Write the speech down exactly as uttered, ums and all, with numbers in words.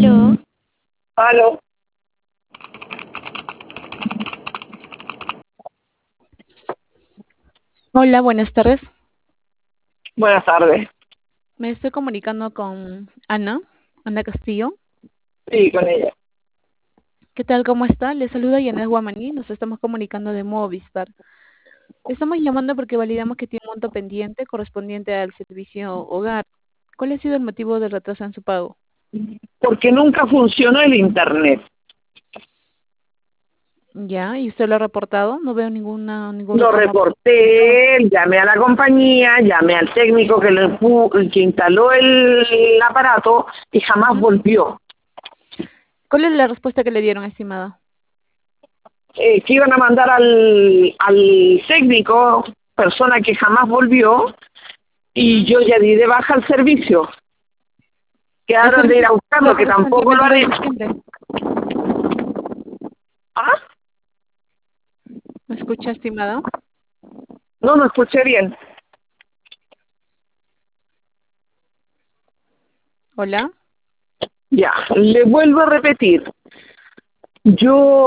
Aló, Aló, hola, buenas tardes. buenas tardes. Me estoy comunicando con Ana, Ana Castillo. Sí, con ella. ¿Qué tal? ¿Cómo está? Le saluda Yanet Guamaní. Nos estamos comunicando de Movistar. Le estamos llamando porque validamos que tiene un monto pendiente correspondiente al servicio hogar. ¿Cuál ha sido el motivo del retraso en su pago? Porque nunca funcionó el internet. Ya, ¿y usted lo ha reportado? No veo ninguna, ningún Lo reclamo por ese sector. reporté, llamé a la compañía, llamé al técnico que, le pu- que instaló el aparato y jamás Ujú. volvió. ¿Cuál es la respuesta que le dieron, estimada? Eh, que iban a mandar al, al técnico, persona que jamás volvió, y Ujú. yo ya di de baja el servicio. ¿El Quedaron de ir servicio a fue buscarlo, que tampoco lo recientemente han de hecho. diciembre? ¿Ah? ¿Me escucha, estimada? No, no escuché bien. Hola. Ya, le vuelvo a repetir. Yo